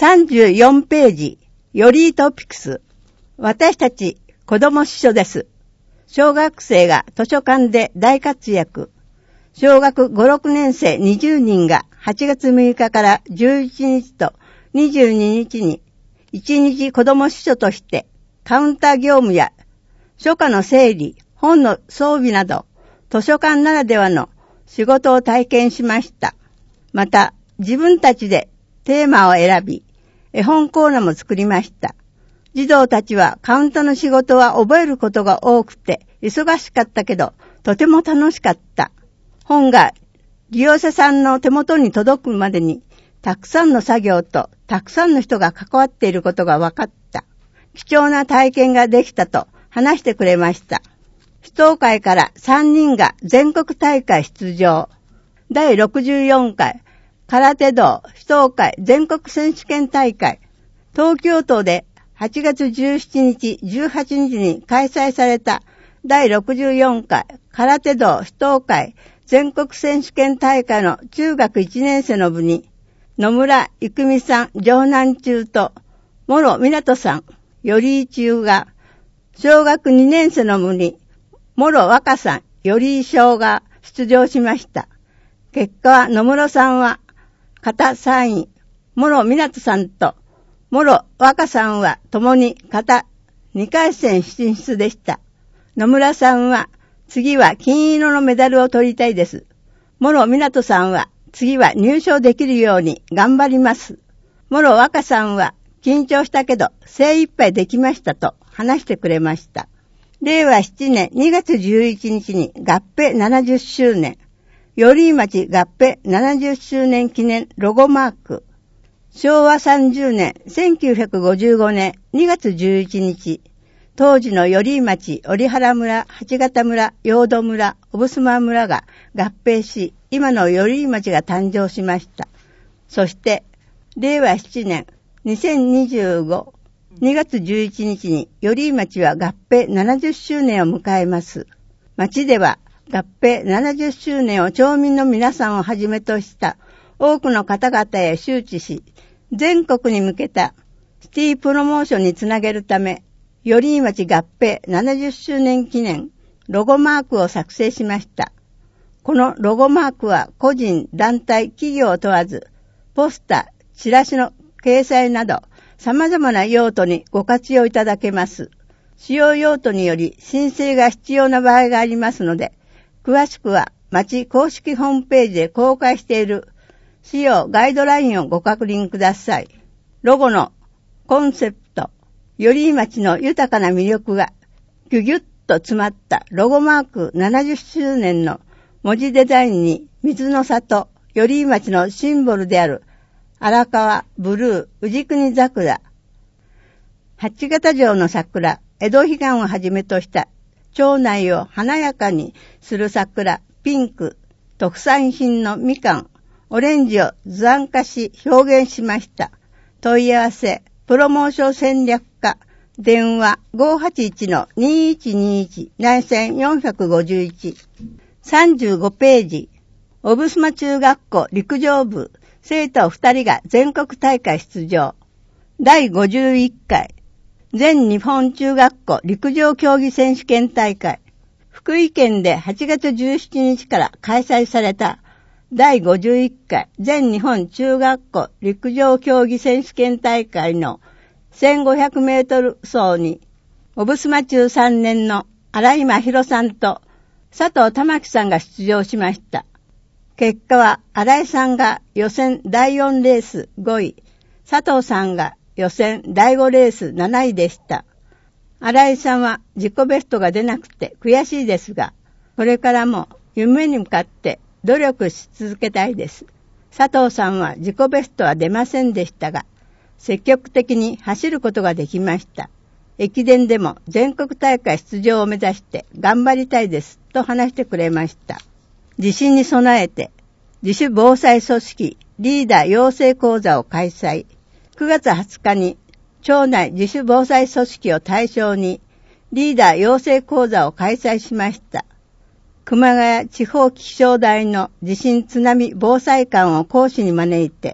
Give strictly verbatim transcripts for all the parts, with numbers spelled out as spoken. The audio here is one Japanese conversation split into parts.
さんじゅうよんページ、よりトピックス。私たち子供司書です。小学生が図書館で大活躍。小学ご、ろくねん生にじゅうにんがはちがつむいかからじゅういちにちとにじゅうににちにいちにち子供司書としてカウンター業務や書架の整理、本の装備など図書館ならではの仕事を体験しました。また自分たちでテーマを選び、絵本コーナーも作りました。児童たちはカウンターの仕事は覚えることが多くて忙しかったけどとても楽しかった。本が利用者さんの手元に届くまでにたくさんの作業とたくさんの人が関わっていることが分かった。貴重な体験ができたと話してくれました。指導会からさんにんが全国大会出場。だいろくじゅうよんかい空手道指導会全国選手権大会。東京都ではちがつじゅうしちにち、じゅうはちにちに開催されただいろくじゅうよんかい空手道指導会全国選手権大会の中学いちねん生の部に野村郁美さん城南中と諸湊さん寄居中が、小学にねん生の部に諸若さん寄居小が出場しました。結果は野村さんは形さんい、諸湊さんと諸若さんは共に形にかい戦進出でした。野村さんは次は金色のメダルを取りたいです。諸湊さんは次は入賞できるように頑張ります。諸若さんは緊張したけど精一杯できましたと話してくれました。れいわななねんにがつじゅういちにちに合併ななじゅっしゅうねん、寄居町合併ななじゅっしゅうねん記念ロゴマーク。しょうわさんじゅうねんせんきゅうひゃくごじゅうごねんにがつじゅういちにち、当時の寄居町、折原村、八形村、陽土村、小布島村が合併し、今の寄居町が誕生しました。そして、れいわななねんにせんにじゅうごねんにがつじゅういちにちに寄居町は合併ななじゅっしゅうねんを迎えます。町では合併ななじゅっしゅうねんを町民の皆さんをはじめとした多くの方々へ周知し、全国に向けたシティプロモーションにつなげるため、寄居町合併ななじゅっしゅうねん記念ロゴマークを作成しました。このロゴマークは個人、団体、企業を問わず、ポスター、チラシの掲載など様々な用途にご活用いただけます。使用用途により申請が必要な場合がありますので、詳しくは町公式ホームページで公開している使用ガイドラインをご確認ください。ロゴのコンセプト、寄居町の豊かな魅力がギュギュッと詰まったロゴマークななじゅっしゅうねんの文字デザインに水の里、寄居町のシンボルである荒川、ブルー、宇治国桜、八形城の桜、江戸彼岸をはじめとした町内を華やかにする桜、ピンク、特産品のみかん、オレンジを図案化し表現しました。問い合わせ、プロモーション戦略課、電話 ごーはちいちのにいちにいち ななせんよんひゃくごじゅういち。さんじゅうごページ、小布島中学校陸上部、生徒ふたりが全国大会出場。だいごじゅういっかい、全日本中学校陸上競技選手権大会。福井県ではちがつじゅうしちにちから開催されただいごじゅういっかい全日本中学校陸上競技選手権大会のせんごひゃくメートル走に、小布島中さんねんの荒井真弘さんと佐藤玉樹さんが出場しました。結果は荒井さんが予選だいよんレースごい、佐藤さんが予選だいごレースなないでした。荒井さんは自己ベストが出なくて悔しいですが、これからも夢に向かって努力し続けたいです。佐藤さんは自己ベストは出ませんでしたが、積極的に走ることができました。駅伝でも全国大会出場を目指して頑張りたいですと話してくれました。地震に備えて自主防災組織リーダー養成講座を開催。くがつはつかに町内自主防災組織を対象にリーダー養成講座を開催しました。熊谷地方気象台の地震津波防災官を講師に招いて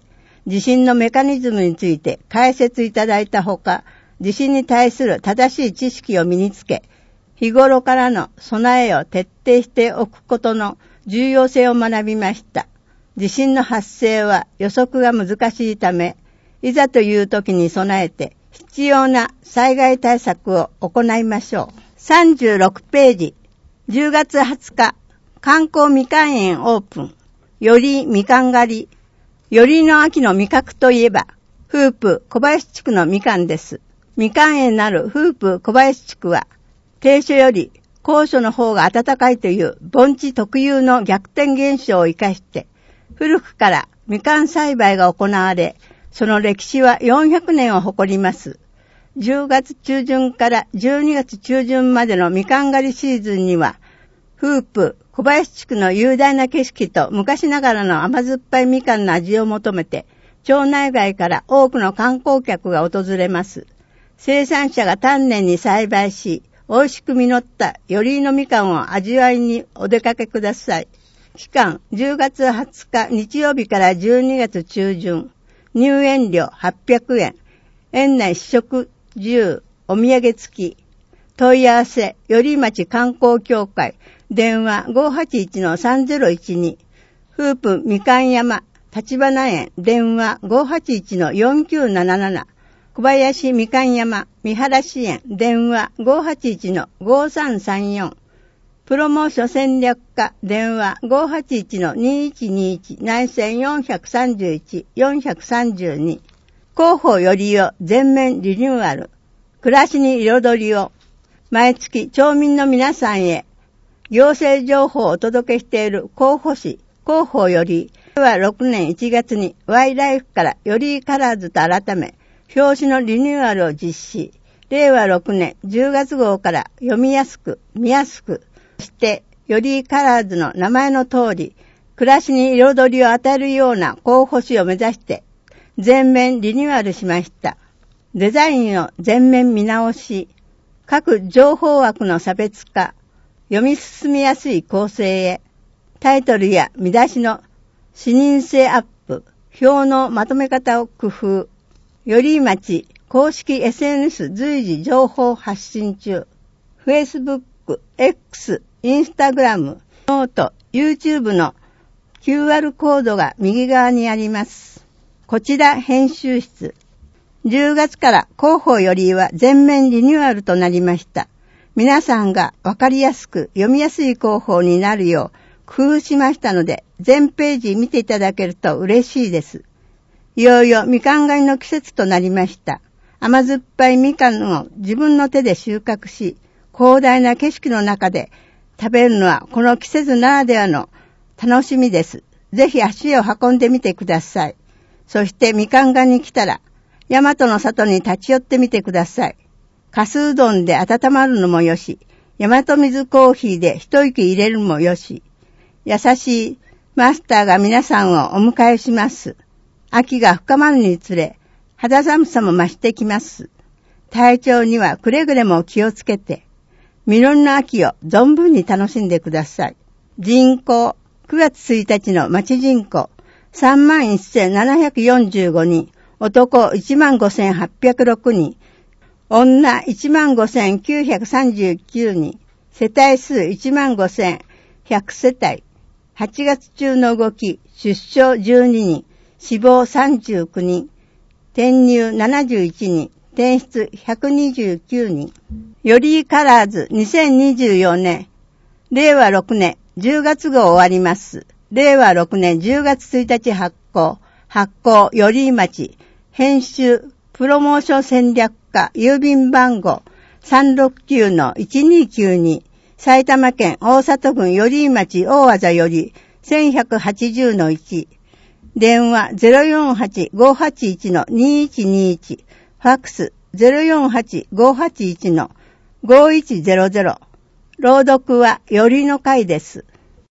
地震のメカニズムについて解説いただいたほか、地震に対する正しい知識を身につけ、日頃からの備えを徹底しておくことの重要性を学びました。地震の発生は予測が難しいため、いざという時に備えて必要な災害対策を行いましょう。さんじゅうろくページ、じゅうがつはつか、観光みかん園オープン、よりみかん狩り。よりの秋の味覚といえば、フープ小林地区のみかんです。みかん園なるフープ小林地区は、低所より高所の方が暖かいという盆地特有の逆転現象を生かして、古くからみかん栽培が行われ、その歴史はよんひゃくねんを誇ります。じゅうがつちゅうじゅんからじゅうにがつちゅうじゅんまでのみかん狩りシーズンには、フープ小林地区の雄大な景色と昔ながらの甘酸っぱいみかんの味を求めて、町内外から多くの観光客が訪れます。生産者が丹念に栽培し、美味しく実ったよりのみかんを味わいにお出かけください。期間じゅうがつはつか日曜日からじゅうにがつちゅうじゅん。入園料はっぴゃくえん。園内試食自由、お土産付き。問い合わせ、より町観光協会。電話 ごーはちいちのさんぜろいちに。フープみかん山、立花園。電話 ごーはちいちのよんきゅうなななな。小林みかん山、三原支援。電話 ごーはちいちのごーさんさんよん。プロモーション戦略課。電話 ごーはちいちのにいちにいち。内線よんさんいち、よんさんに。広報よりを全面リニューアル。暮らしに彩りを。毎月町民の皆さんへ行政情報をお届けしている広報誌、広報より、れいわろくねんいちがつに Y ライフからよりカラーズと改め、表紙のリニューアルを実施。れいわろくねんじゅうがつごうから読みやすく、見やすく、そしてよりカラーズの名前の通り、暮らしに彩りを与えるような広報誌を目指して、全面リニューアルしました。デザインを全面見直し、各情報枠の差別化、読み進みやすい構成へ、タイトルや見出しの視認性アップ、表のまとめ方を工夫、より町公式 エスエヌエス 随時情報発信中、Facebook、X、Instagram、ノート、YouTube の キューアール コードが右側にあります。こちら編集室。じゅうがつから広報よりは全面リニューアルとなりました。皆さんがわかりやすく読みやすい広報になるよう工夫しましたので、全ページ見ていただけると嬉しいです。いよいよみかん狩りの季節となりました。甘酸っぱいみかんを自分の手で収穫し、広大な景色の中で食べるのはこの季節ならではの楽しみです。ぜひ足を運んでみてください。そしてみかん狩りに来たら、大和の里に立ち寄ってみてください。かすうどんで温まるのもよし、大和水コーヒーで一息入れるもよし、優しいマスターが皆さんをお迎えします。秋が深まるにつれ、肌寒さも増してきます。体調にはくれぐれも気をつけて、実りの秋を存分に楽しんでください。人口、くがつついたちの町人口、さんまんせんななひゃくよんじゅうごにん、男 いちまんごせんはっぴゃくろくにん、女 いちまんごせんきゅうひゃくさんじゅうきゅうにん、世帯数 いちまんごせんひゃくせたい、はちがつ中の動き、出生じゅうににん、死亡さんじゅうきゅうにん、転入ななじゅういちにん、転出ひゃくにじゅうきゅうにん。よりカラーズにせんにじゅうよねん、れいわろくねんじゅうがつごう終わります。れいわろくねんじゅうがつついたち発行、発行より町、編集、プロモーション戦略課、郵便番号 さんろくきゅうのいちにきゅうに、埼玉県大里郡より町大和よりせんひゃくはちじゅうのいち、電話 ゼロよんはちごーはちいちのにいちにいち、ファックス ゼロよんはちごーはちいちのごいちゼロゼロ、朗読はよりの会です。